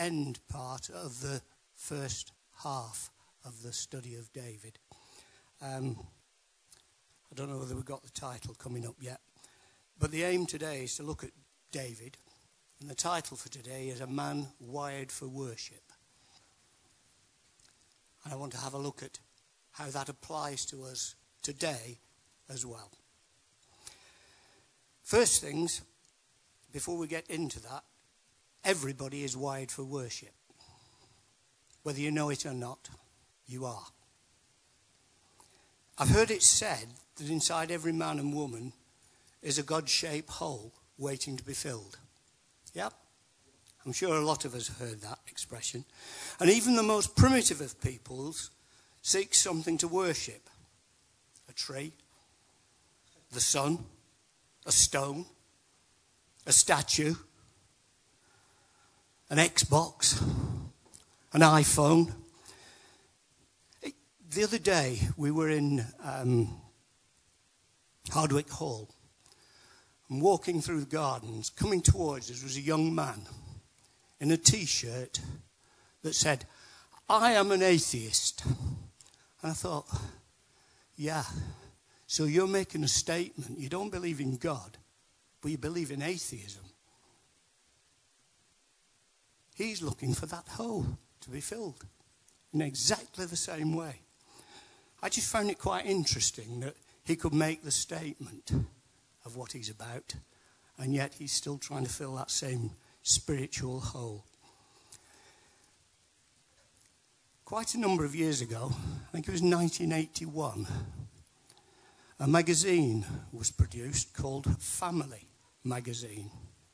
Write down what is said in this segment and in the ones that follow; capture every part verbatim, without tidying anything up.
end part of the first half of the study of David. Um, I don't know whether we've got the title coming up yet, but the aim today is to look at David, and the title for today is A Man Wired for Worship. And I want to have a look at how that applies to us today as well. First things, before we get into that, everybody is wired for worship. Whether you know it or not, you are. I've heard it said that inside every man and woman is a God-shaped hole waiting to be filled. Yep. I'm sure a lot of us have heard that expression. And even the most primitive of peoples seek something to worship. A tree, the sun, a stone, a statue, an Xbox, an iPhone. It, the other day we were in um, Hardwick Hall, and walking through the gardens, coming towards us was a young man in a T-shirt that said, "I am an atheist." And I thought, yeah, so you're making a statement. You don't believe in God, but you believe in atheism. He's looking for that hole to be filled in exactly the same way. I just found it quite interesting that he could make the statement of what he's about, and yet he's still trying to fill that same spiritual hole. Quite a number of years ago, I think it was nineteen eighty-one, a magazine was produced called Family Magazine.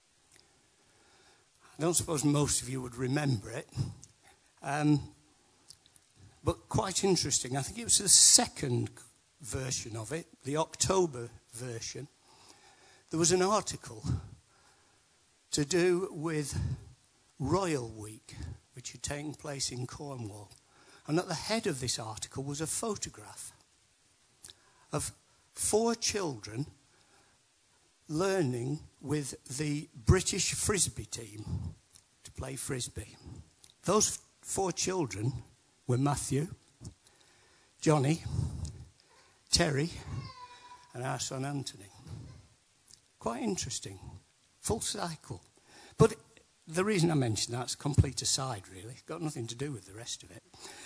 I don't suppose most of you would remember it, um, but quite interesting. I think it was the second version of it, the October version. There was an article to do with Royal Week, which had taken place in Cornwall. And at the head of this article was a photograph of four children learning with the British Frisbee team to play Frisbee. Those four children were Matthew, Johnny, Terry, and our son Anthony. Quite interesting. Full cycle. But the reason I mention that's a complete aside, really. Got nothing to do with the rest of it.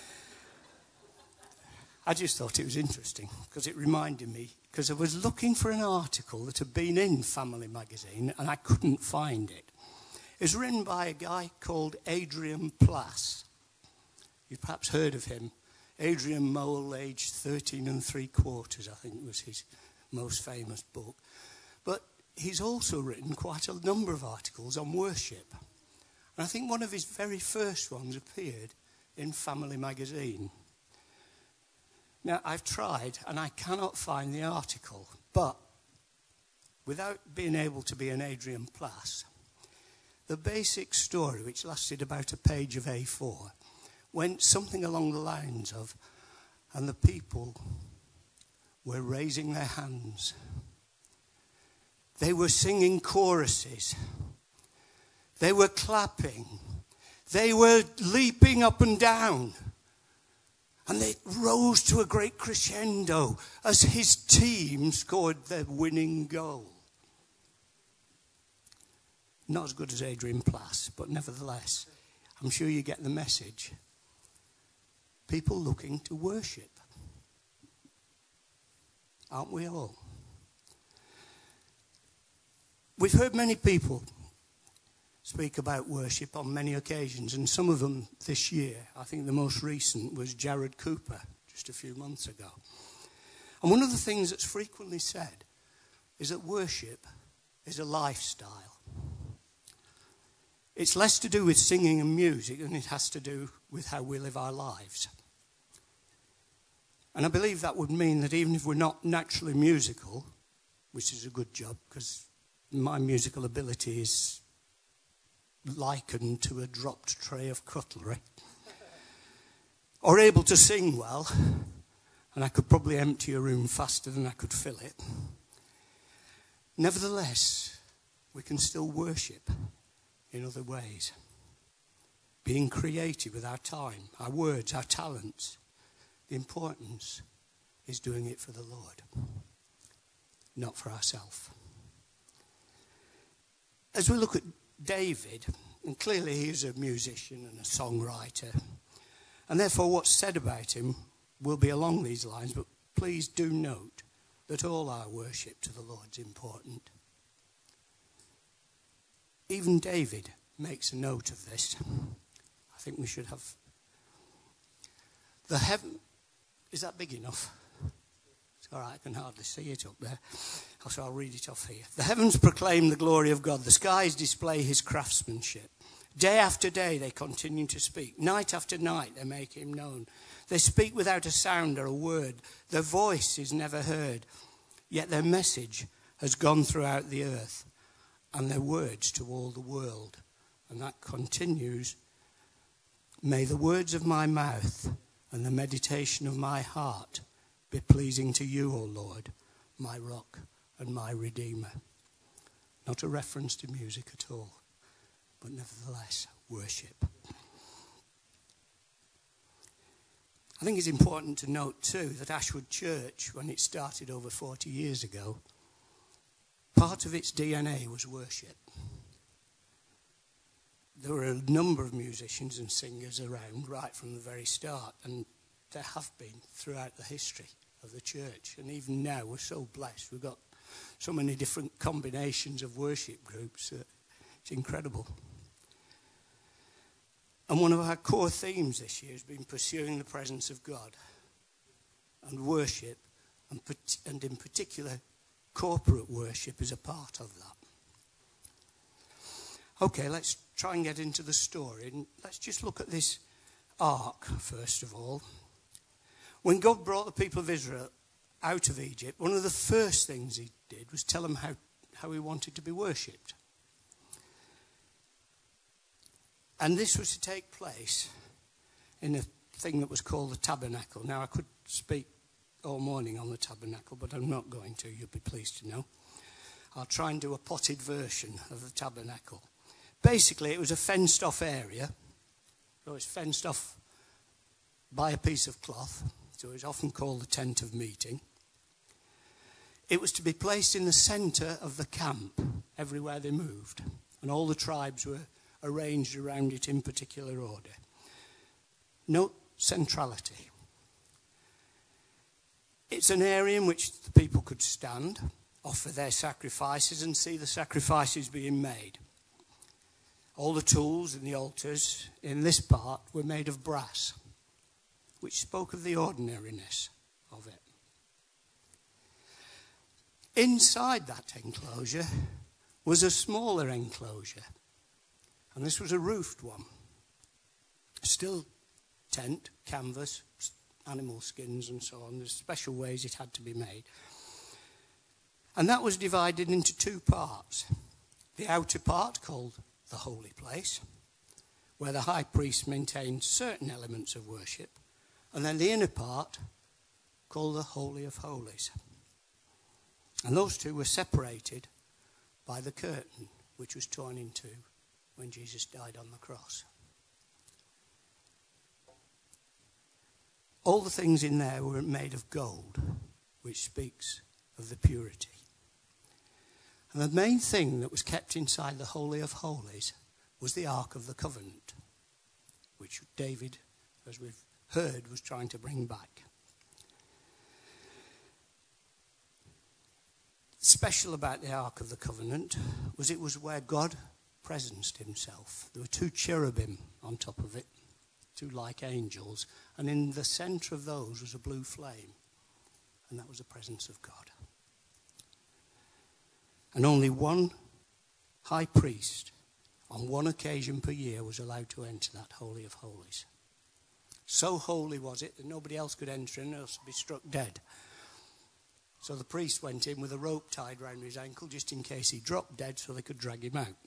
I just thought it was interesting because it reminded me, because I was looking for an article that had been in Family Magazine and I couldn't find it. It was written by a guy called Adrian Plass. You've perhaps heard of him. Adrian Mole, aged thirteen and three quarters, I think was his most famous book. But he's also written quite a number of articles on worship. And I think one of his very first ones appeared in Family Magazine. Now, I've tried, and I cannot find the article, but without being able to be an Adrian Plass, the basic story, which lasted about a page of A four, went something along the lines of, and the people were raising their hands. They were singing choruses. They were clapping. They were leaping up and down. And they rose to a great crescendo as his team scored their winning goal. Not as good as Adrian Plass, but nevertheless, I'm sure you get the message. People looking to worship. Aren't we all? We've heard many people speak about worship on many occasions, and some of them this year. I think the most recent was Jared Cooper, just a few months ago. And one of the things that's frequently said is that worship is a lifestyle. It's less to do with singing and music than it has to do with how we live our lives. And I believe that would mean that even if we're not naturally musical, which is a good job because my musical ability is likened to a dropped tray of cutlery, or able to sing well, and I could probably empty a room faster than I could fill it. Nevertheless, we can still worship in other ways. being creative with our time, our words, our talents. The importance is doing it for the Lord, not for ourselves. As we look at David, and clearly he is a musician and a songwriter, and therefore what's said about him will be along these lines, but please do note that all our worship to the Lord is important. Even David makes a note of this. I think we should have the heaven. Is that big enough? It's all right, I can hardly see it up there. So I'll read it off here. The heavens proclaim the glory of God. The skies display his craftsmanship. Day after day they continue to speak. Night after night they make him known. They speak without a sound or a word. Their voice is never heard. Yet their message has gone throughout the earth, and their words to all the world. And that continues. May the words of my mouth and the meditation of my heart be pleasing to you, O Lord, my rock and my redeemer. Not a reference to music at all, but nevertheless, worship. I think it's important to note too that Ashwood Church, when it started over forty years ago, part of its D N A was worship. There were a number of musicians and singers around right from the very start, and there have been throughout the history of the church. And even now, we're so blessed. We've got so many different combinations of worship groups. Uh, it's incredible. And one of our core themes this year has been pursuing the presence of God and worship, and, and in particular, corporate worship is a part of that. Okay, let's try and get into the story. And let's just look at this ark, first of all. When God brought the people of Israel out of Egypt, one of the first things he did was tell them how, how he wanted to be worshipped. And this was to take place in a thing that was called the tabernacle. Now, I could speak all morning on the tabernacle, but I'm not going to, you'll be pleased to know. I'll try and do a potted version of the tabernacle. Basically, it was a fenced-off area. So it's fenced off by a piece of cloth. So it's often called the tent of meeting. It was to be placed in the centre of the camp everywhere they moved. And all the tribes were arranged around it in particular order. No centrality. It's an area in which the people could stand, offer their sacrifices, and see the sacrifices being made. All the tools in the altars in this part were made of brass, which spoke of the ordinariness of it. Inside that enclosure was a smaller enclosure, and this was a roofed one. Still tent, canvas, animal skins and so on. There's special ways it had to be made. And that was divided into two parts. The outer part, called the holy place, where the high priest maintained certain elements of worship, and then the inner part, called the Holy of Holies. And those two were separated by the curtain, which was torn in two when Jesus died on the cross. All the things in there were made of gold, which speaks of the purity. And the main thing that was kept inside the Holy of Holies was the Ark of the Covenant, which David, as we've heard, was trying to bring back. Special about the Ark of the Covenant was it was where God presenced himself. There were two cherubim on top of it, two like angels, and in the centre of those was a blue flame, and that was the presence of God. And only one high priest on one occasion per year was allowed to enter that Holy of Holies. So holy was it that nobody else could enter in or else be struck dead. So the priest went in with a rope tied round his ankle just in case he dropped dead so they could drag him out.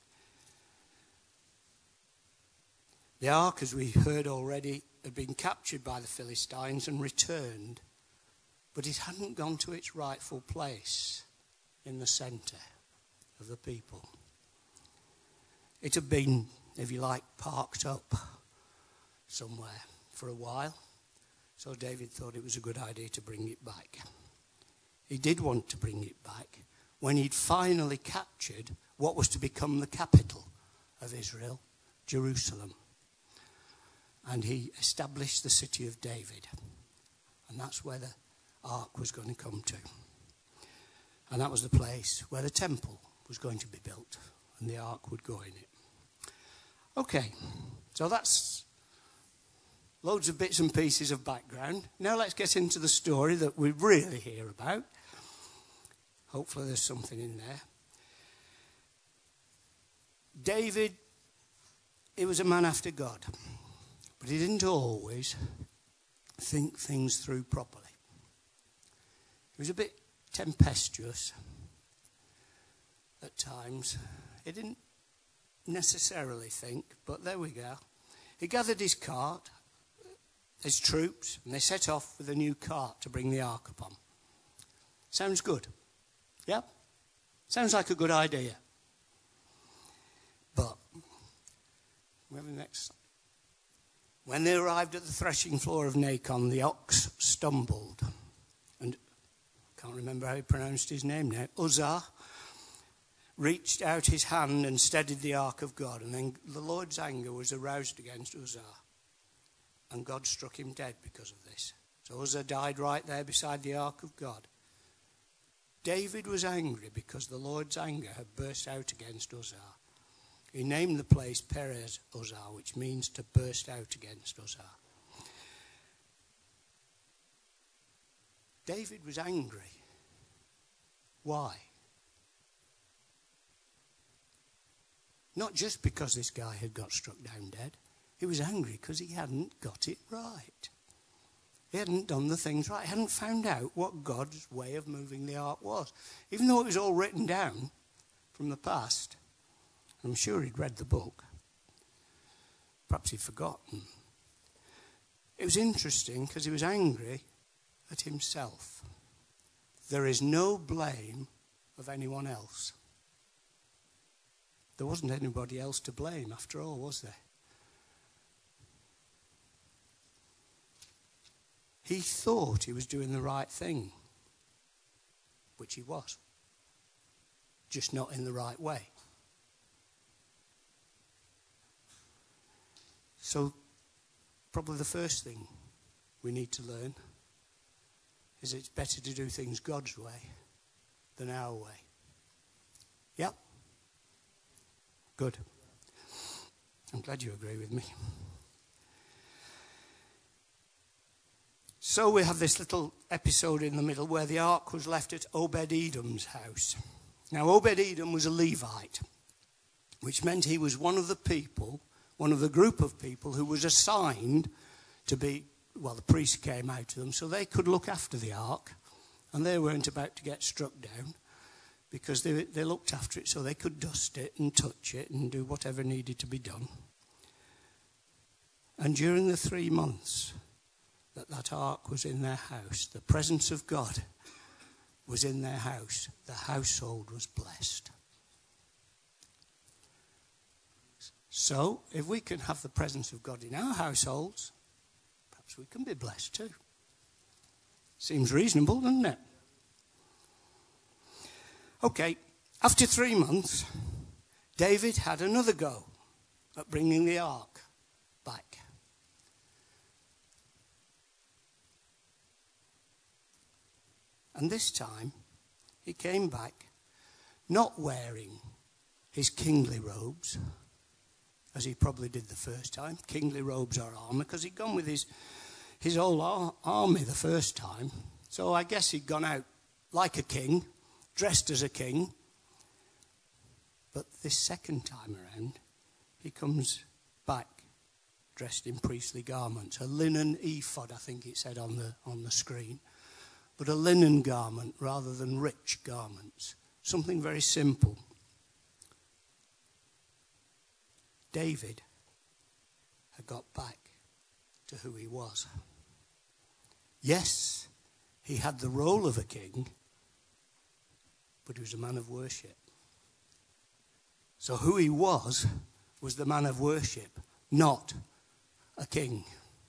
The ark, as we heard already, had been captured by the Philistines and returned, but it hadn't gone to its rightful place in the centre of the people. It had been if you like, parked up somewhere for a while. So David thought it was a good idea to bring it back. He did want to bring it back when he'd finally captured what was to become the capital of Israel, Jerusalem. And he established the city of David. And that's where the ark was going to come to. And that was the place where the temple was going to be built. And the ark would go in it. Okay, so that's loads of bits and pieces of background. Now let's get into the story that we really hear about. Hopefully there's something in there. David, he was a man after God. But he didn't always think things through properly. He was a bit tempestuous at times. He didn't necessarily think, but there we go. He gathered his cart, his troops, and they set off with a new cart to bring the ark upon. Sounds good. Yep. Sounds like a good idea. But, we have the next. When they arrived at the threshing floor of Nacon, the ox stumbled. And I can't remember how he pronounced his name now. Uzzah reached out his hand and steadied the ark of God. And then the Lord's anger was aroused against Uzzah. And God struck him dead because of this. So Uzzah died right there beside the ark of God. David was angry because the Lord's anger had burst out against Uzzah. He named the place Perez Uzzah, which means to burst out against Uzzah. David was angry. Why? Not just because this guy had got struck down dead. He was angry because he hadn't got it right. He hadn't done the things right. He hadn't found out what God's way of moving the ark was. Even though it was all written down from the past. I'm sure he'd read the book. Perhaps he'd forgotten. It was interesting because he was angry at himself. There is no blame of anyone else. There wasn't anybody else to blame after all, was there? He thought he was doing the right thing, which he was, just not in the right way. So, probably the first thing we need to learn is it's better to do things God's way than our way. Yep. Good. I'm glad you agree with me. So we have this little episode in the middle where the ark was left at Obed-Edom's house. Now, Obed-Edom was a Levite, which meant he was one of the people, one of the group of people who was assigned to be, well, the priest came out to them so they could look after the ark, and they weren't about to get struck down because they, they looked after it so they could dust it and touch it and do whatever needed to be done. And during the three months that that ark was in their house, the presence of God was in their house, the household was blessed. So, if we can have the presence of God in our households, perhaps we can be blessed too. Seems reasonable, doesn't it? Okay, after three months, David had another go at bringing the ark back. And this time, he came back not wearing his kingly robes, as he probably did the first time. Kingly robes are armour, because he'd gone with his, his whole ar- army the first time. So I guess he'd gone out like a king, dressed as a king. But this second time around, he comes back dressed in priestly garments. A linen ephod, I think it said on the on the screen. But a linen garment rather than rich garments. Something very simple. David had got back to who he was. Yes, he had the role of a king, but he was a man of worship. So who he was was the man of worship, not a king.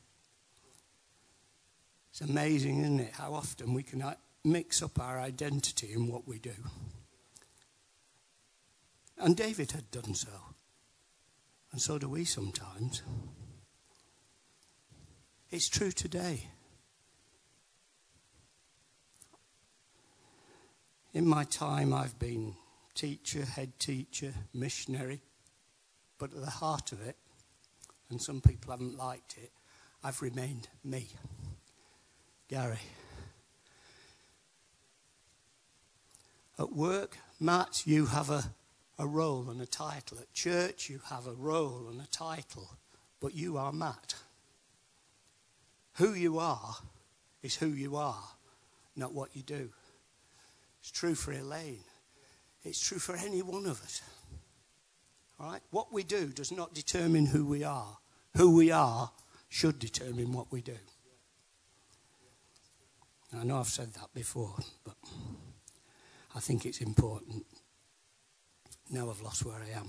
It's amazing, isn't it, how often we can mix up our identity in what we do. And David had done so. And so do we sometimes. It's true today. In my time, I've been teacher, head teacher, missionary. But at the heart of it, and some people haven't liked it, I've remained me. Gary. At work, Matt, you have a, a role and a title. At church, you have a role and a title. But you are Matt. Who you are is who you are, not what you do. It's true for Elaine. It's true for any one of us. All right? What we do does not determine who we are. Who we are should determine what we do. I know I've said that before, but I think it's important. Now I've lost where I am.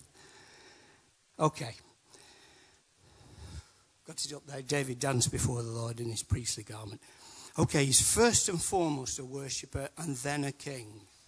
Okay. Got it up there. David danced before the Lord in his priestly garment. Okay, he's first and foremost a worshipper and then a king.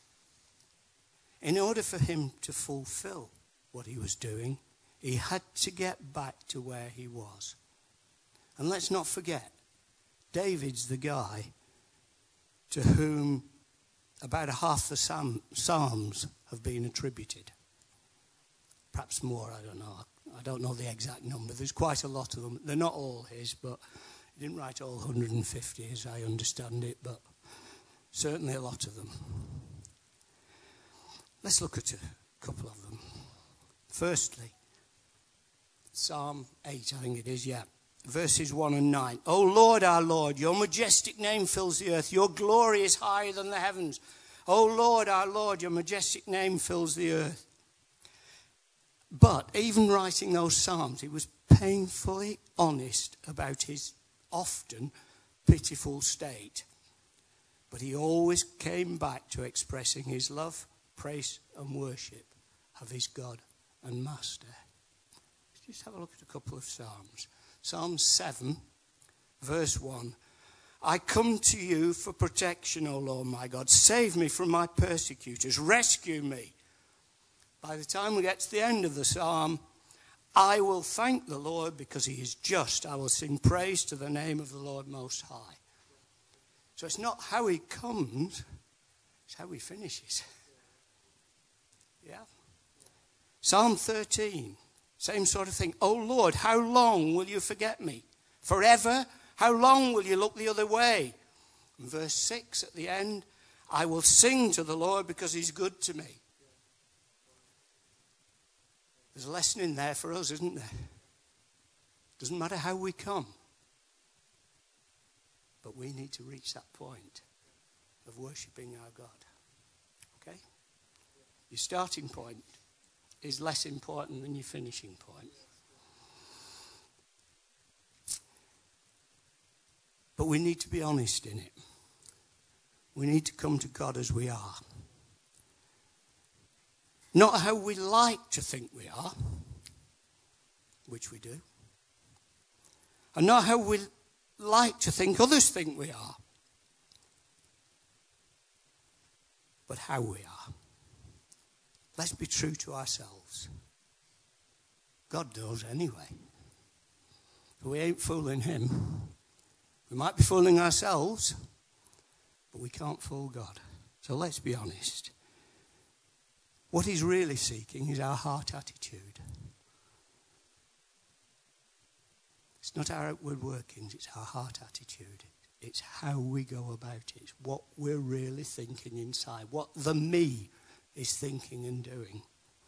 In order for him to fulfill what he was doing, he had to get back to where he was. And let's not forget, David's the guy to whom about half the Psalms have been attributed. Perhaps more, I don't know. I don't know the exact number. There's quite a lot of them. They're not all his, but he didn't write all one hundred fifty as I understand it, but certainly a lot of them. Let's look at a couple of them. Firstly, Psalm eight, I think it is, yeah. Verses one and nine. O Lord, our Lord, your majestic name fills the earth. Your glory is higher than the heavens. O Lord, our Lord, your majestic name fills the earth. But even writing those psalms, he was painfully honest about his often pitiful state. But he always came back to expressing his love, praise and worship of his God and Master. Let's just have a look at a couple of psalms. Psalm seven, verse one. I come to you for protection, O Lord my God. Save me from my persecutors. Rescue me. By the time we get to the end of the psalm, I will thank the Lord because he is just. I will sing praise to the name of the Lord Most High. So it's not how he comes, it's how he finishes. Yeah. Psalm thirteen, same sort of thing. O Lord, how long will you forget me? Forever? How long will you look the other way? And verse six at the end, I will sing to the Lord because he's good to me. There's a lesson in there for us, isn't there? Doesn't matter how we come. But we need to reach that point of worshipping our God. Okay? Your starting point is less important than your finishing point. But we need to be honest in it. We need to come to God as we are. Not how we like to think we are, which we do. And not how we like to think others think we are, but how we are. Let's be true to ourselves. God knows anyway. But we ain't fooling him. We might be fooling ourselves, but we can't fool God. So let's be honest. What he's really seeking is our heart attitude. It's not our outward workings, it's our heart attitude. It's how we go about it. It's what we're really thinking inside. What the me is thinking and doing.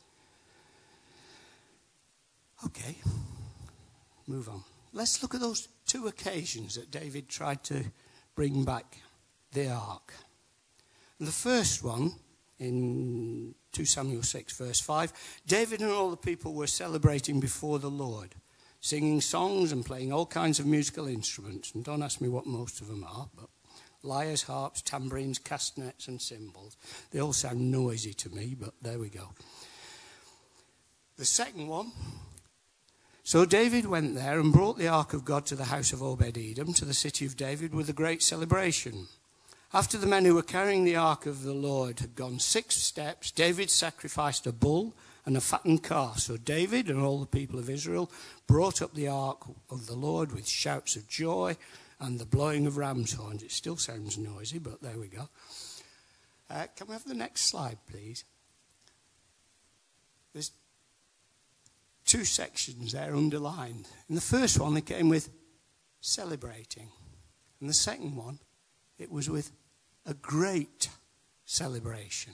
Okay, move on. Let's look at those two occasions that David tried to bring back the ark. The first one, in two Samuel six, verse five, David and all the people were celebrating before the Lord, singing songs and playing all kinds of musical instruments. And don't ask me what most of them are, but lyres, harps, tambourines, castanets, and cymbals. They all sound noisy to me, but there we go. The second one. So David went there and brought the ark of God to the house of Obed-Edom, to the city of David, with a great celebration. After the men who were carrying the ark of the Lord had gone six steps, David sacrificed a bull and a fattened calf. So David and all the people of Israel brought up the ark of the Lord with shouts of joy and the blowing of ram's horns. It still sounds noisy, but there we go. Uh, can we have the next slide, please? There's two sections there underlined. In the first one, they came with celebrating. And the second one, it was with a great celebration.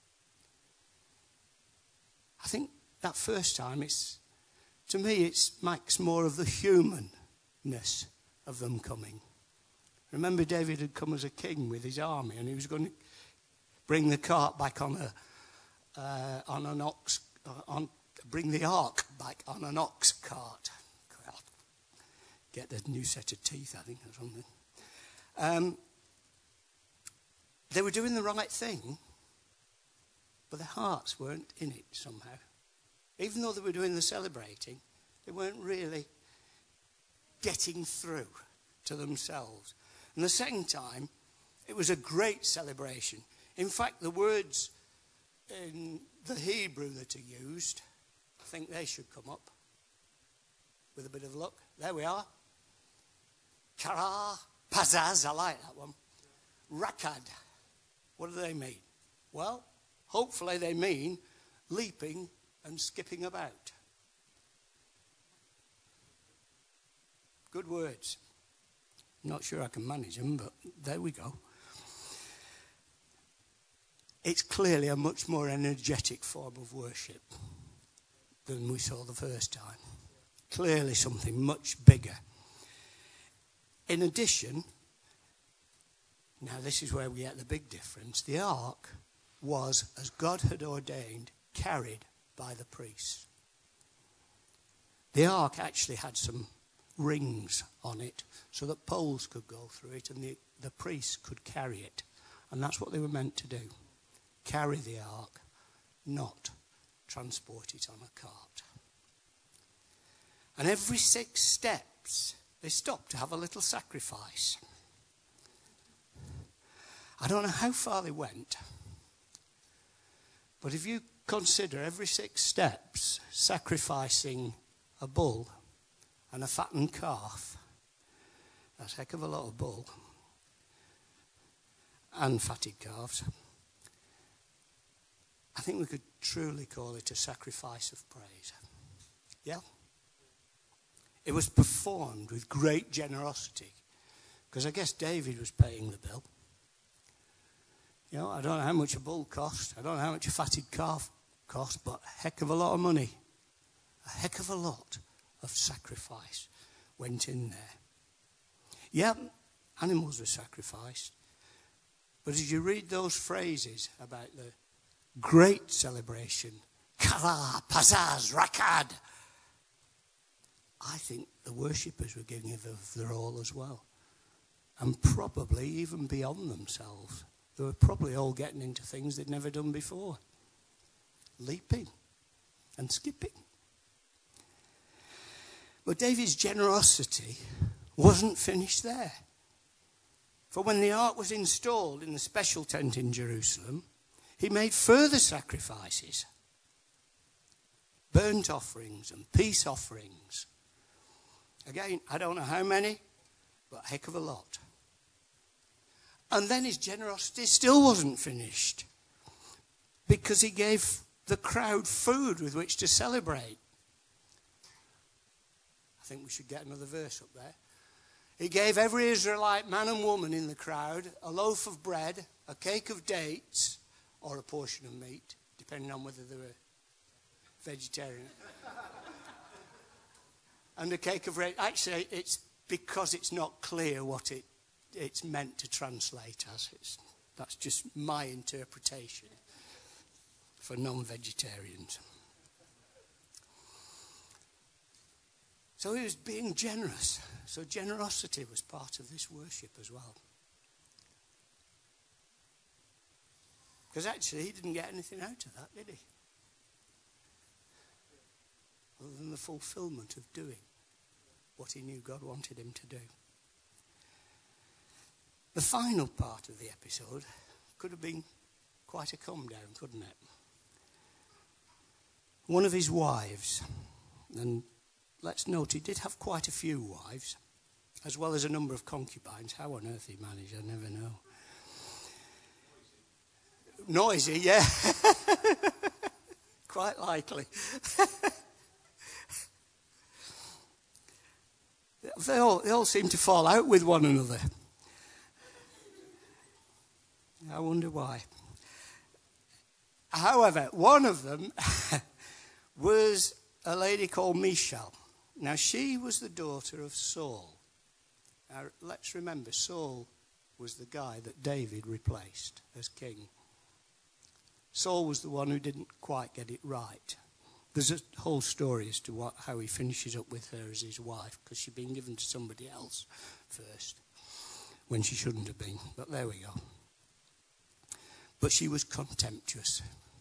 I think that first time, it's, to me, it makes more of the humanness of them coming. Remember, David had come as a king with his army, and he was going to bring the cart back on a uh, on an ox, uh, on bring the ark back on an ox cart. Well, get a new set of teeth, I think, or something. Um, they were doing the right thing, but their hearts weren't in it somehow. Even though they were doing the celebrating, they weren't really getting through to themselves. And the second time, it was a great celebration. In fact, the words in the Hebrew that are used, I think they should come up with a bit of luck. There we are. Kara, Pazaz, I like that one. Rakad. What do they mean? Well, hopefully they mean leaping and skipping about. Good words. I'm not sure I can manage them, but there we go. It's clearly a much more energetic form of worship than we saw the first time. Clearly something much bigger. In addition, now this is where we get the big difference, the ark was, as God had ordained, carried by the priests. The ark actually had some rings on it so that poles could go through it and the, the priests could carry it. And that's what they were meant to do. Carry the ark, not transport it on a cart. And every six steps, they stopped to have a little sacrifice. I don't know how far they went, but if you consider every six steps sacrificing a bull and a fattened calf, that's a heck of a lot of bull and fatted calves. I think we could truly call it a sacrifice of praise. Yeah? It was performed with great generosity, because I guess David was paying the bill. You know, I don't know how much a bull cost. I don't know how much a fatted calf cost, but a heck of a lot of money. A heck of a lot of sacrifice went in there. Yeah, animals were sacrificed. But as you read those phrases about the great celebration, Kara, Pazaz, Rakad, I think the worshippers were giving it of their all as well. And probably even beyond themselves. They were probably all getting into things they'd never done before. Leaping and skipping. But David's generosity wasn't finished there. For when the ark was installed in the special tent in Jerusalem, he made further sacrifices. Burnt offerings and peace offerings. Again, I don't know how many, but a heck of a lot. And then his generosity still wasn't finished, because he gave the crowd food with which to celebrate. I think we should get another verse up there. He gave every Israelite man and woman in the crowd a loaf of bread, a cake of dates, or a portion of meat, depending on whether they were vegetarian. And a cake of red. Actually, it's because it's not clear what it, it's meant to translate as. It's, that's just my interpretation for non-vegetarians. So he was being generous. So generosity was part of this worship as well. Because actually he didn't get anything out of that, did he? other than the fulfillment of doing what he knew God wanted him to do. The final part of the episode could have been quite a come down, couldn't it? One of his wives, and let's note he did have quite a few wives, as well as a number of concubines. How on earth he managed, I never know. Noisy, yeah. Quite likely. they, all, they all seem to fall out with one another. I wonder why. However, one of them was a lady called Michal. Now, she was the daughter of Saul. Now, let's remember, Saul was the guy that David replaced as king. Saul was the one who didn't quite get it right. There's a whole story as to what, how he finishes up with her as his wife, because she'd been given to somebody else first, when she shouldn't have been. But there we go. But she was contemptuous.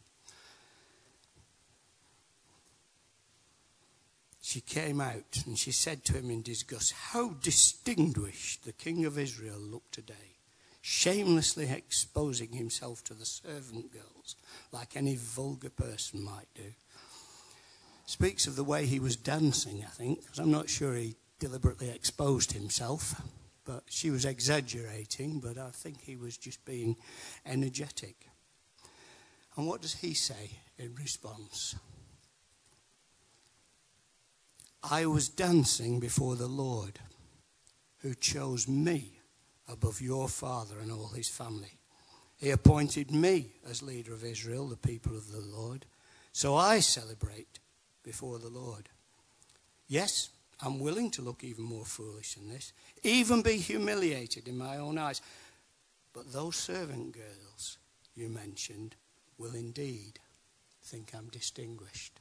She came out and she said to him in disgust, "How distinguished the king of Israel looked today, shamelessly exposing himself to the servant girls like any vulgar person might do." Speaks of the way he was dancing, I think, because I'm not sure he deliberately exposed himself, but she was exaggerating, but I think he was just being energetic. And what does he say in response? "I was dancing before the Lord, who chose me above your father and all his family. He appointed me as leader of Israel, the people of the Lord. So I celebrate before the Lord. Yes, I'm willing to look even more foolish than this, even be humiliated in my own eyes. But those servant girls you mentioned will indeed think I'm distinguished."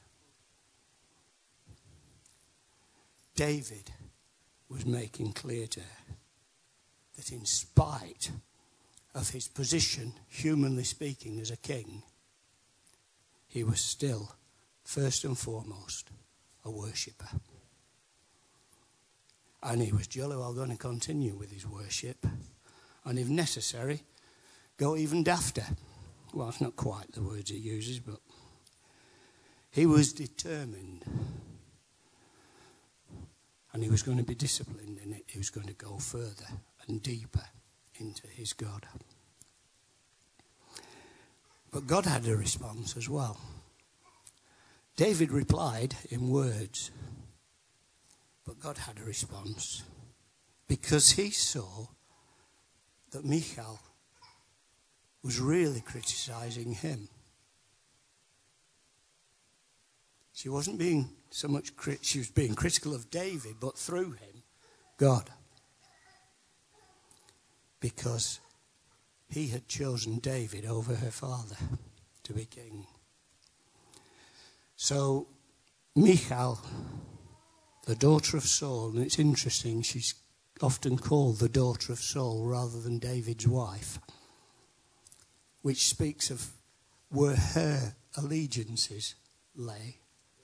David was making clear to her that in spite of his position, humanly speaking, as a king, he was still, first and foremost, a worshipper. And he was jolly well going to continue with his worship, and if necessary, go even dafter. Well, it's not quite the words he uses, but he was determined. And he was going to be disciplined in it. He was going to go further and deeper into his God. But God had a response as well. David replied in words, but God had a response because he saw that Michal was really criticizing him. She wasn't being so much, crit- she was being critical of David, but through him, God. Because he had chosen David over her father to be king. So, Michal, the daughter of Saul, and it's interesting, she's often called the daughter of Saul rather than David's wife, which speaks of where her allegiances lay.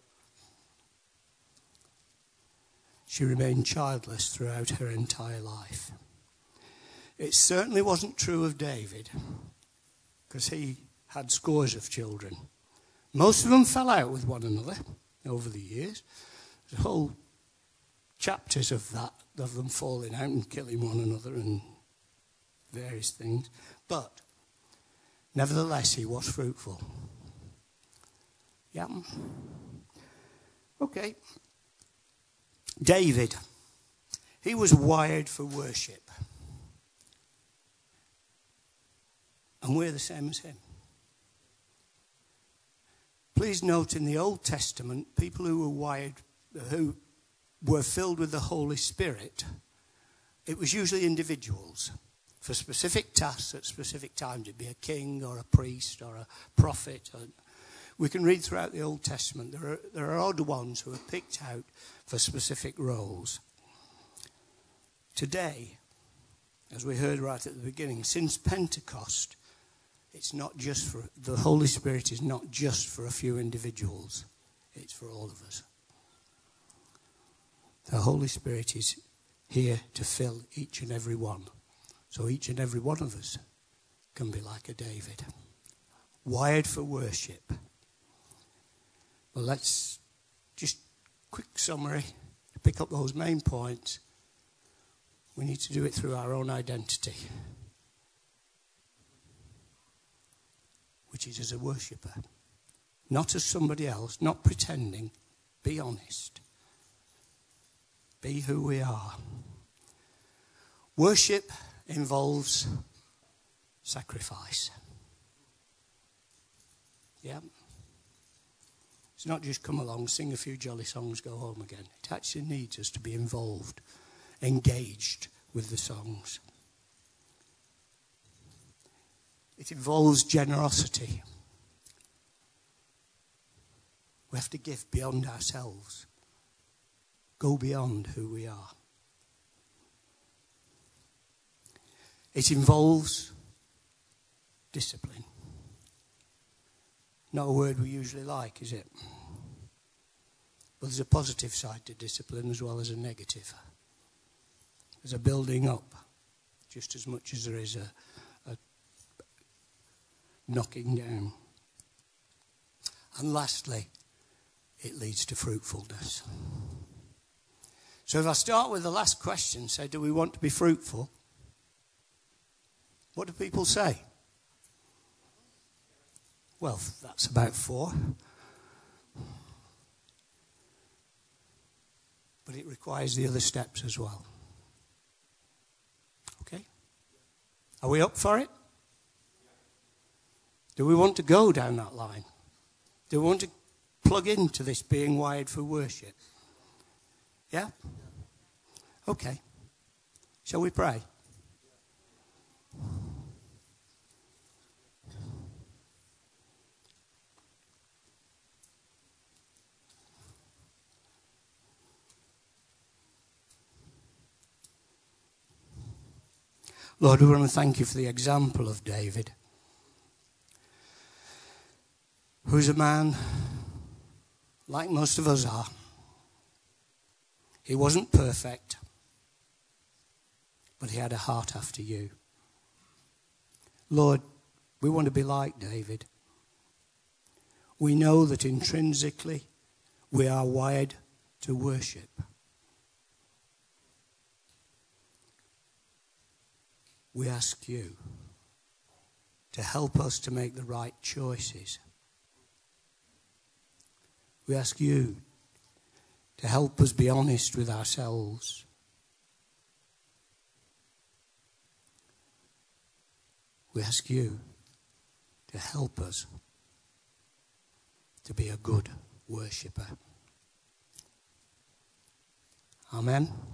She remained childless throughout her entire life. It certainly wasn't true of David, because he had scores of children. Most of them fell out with one another over the years. There's whole chapters of that, of them falling out and killing one another and various things. But nevertheless, he was fruitful. Yeah. Okay. David, he was wired for worship. And we're the same as him. Please note in the Old Testament, people who were wired, who were filled with the Holy Spirit, it was usually individuals for specific tasks at specific times. It'd be a king or a priest or a prophet. Or, we can read throughout the Old Testament. There are, there are odd ones who are picked out for specific roles. Today, as we heard right at the beginning, since Pentecost, it's not just for, the Holy Spirit is not just for a few individuals. It's for all of us. Holy Spirit is here to fill each and every one. So each and every one of us can be like a David. Wired for worship. Well, let's just quick summary to pick up those main points. We need to do it through our own identity, which is as a worshipper, not as somebody else, not pretending. Be honest. Be who we are. Worship involves sacrifice. Yeah. It's not just come along, sing a few jolly songs, go home again. It actually needs us to be involved, engaged with the songs. It involves generosity. We have to give beyond ourselves. Go beyond who we are. It involves discipline. Not a word we usually like, is it? But there's a positive side to discipline as well as a negative. There's a building up just as much as there is a, a knocking down. And lastly, it leads to fruitfulness. So if I start with the last question, say, do we want to be fruitful? What do people say? Well, that's about four. But it requires the other steps as well. Okay? Are we up for it? Do we want to go down that line? Do we want to plug into this being wired for worship? Yeah? Okay. Shall we pray? Lord, we want to thank you for the example of David, who's a man like most of us are. He wasn't perfect, but he had a heart after you. Lord, we want to be like David. We know that intrinsically we are wired to worship. We ask you to help us to make the right choices. We ask you to help us be honest with ourselves. We ask you to help us to be a good worshipper. Amen.